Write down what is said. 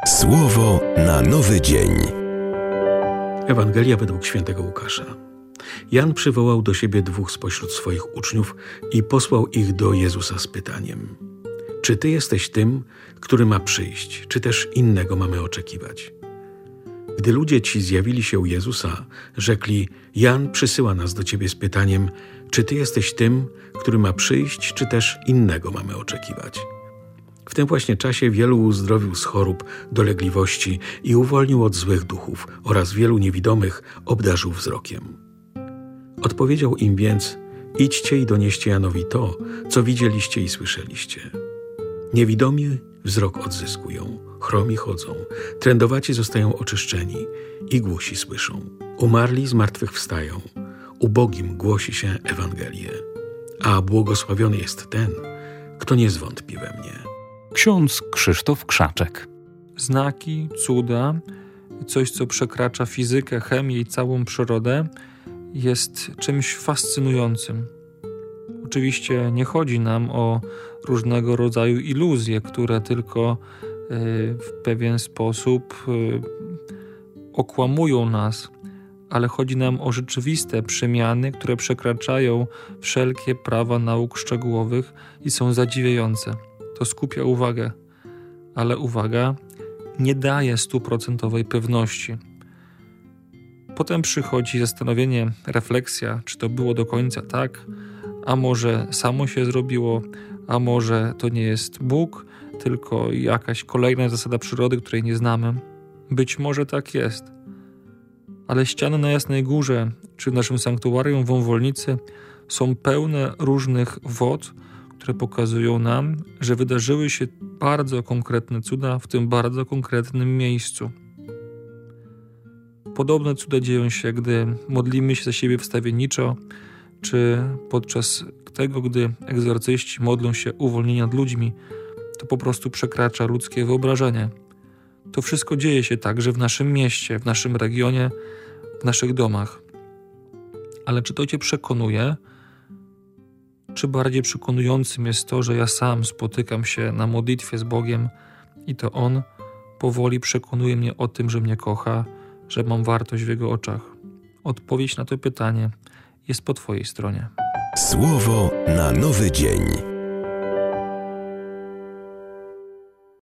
Słowo na nowy dzień. Ewangelia według świętego Łukasza. Jan przywołał do siebie 2 spośród swoich uczniów i posłał ich do Jezusa z pytaniem: czy Ty jesteś tym, który ma przyjść, czy też innego mamy oczekiwać? Gdy ludzie ci zjawili się u Jezusa, rzekli: Jan przysyła nas do Ciebie z pytaniem: czy Ty jesteś tym, który ma przyjść, czy też innego mamy oczekiwać? W tym właśnie czasie wielu uzdrowił z chorób, dolegliwości i uwolnił od złych duchów oraz wielu niewidomych obdarzył wzrokiem. Odpowiedział im więc: idźcie i donieście Janowi to, co widzieliście i słyszeliście. Niewidomi wzrok odzyskują, chromi chodzą, trędowaci zostają oczyszczeni i głusi słyszą. Umarli zmartwychwstają, ubogim głosi się Ewangelię. A błogosławiony jest ten, kto nie zwątpi we mnie. Ksiądz Krzysztof Krzaczek. Znaki, cuda, coś co przekracza fizykę, chemię i całą przyrodę, jest czymś fascynującym. Oczywiście nie chodzi nam o różnego rodzaju iluzje, które tylko w pewien sposób okłamują nas, ale chodzi nam o rzeczywiste przemiany, które przekraczają wszelkie prawa nauk szczegółowych i są zadziwiające. To skupia uwagę, ale uwaga nie daje 100% pewności. Potem przychodzi zastanowienie, refleksja, czy to było do końca tak, a może samo się zrobiło, a może to nie jest Bóg, tylko jakaś kolejna zasada przyrody, której nie znamy. Być może tak jest. Ale ściany na Jasnej Górze, czy w naszym sanktuarium w Wąwolnicy są pełne różnych wod, które pokazują nam, że wydarzyły się bardzo konkretne cuda w tym bardzo konkretnym miejscu. Podobne cuda dzieją się, gdy modlimy się za siebie wstawienniczo, czy podczas tego, gdy egzorcyści modlą się uwolnienia nad ludźmi, to po prostu przekracza ludzkie wyobrażenie. To wszystko dzieje się także w naszym mieście, w naszym regionie, w naszych domach. Ale czy to Cię przekonuje? Czy bardziej przekonującym jest to, że ja sam spotykam się na modlitwie z Bogiem i to On powoli przekonuje mnie o tym, że mnie kocha, że mam wartość w Jego oczach? Odpowiedź na to pytanie jest po Twojej stronie. Słowo na nowy dzień.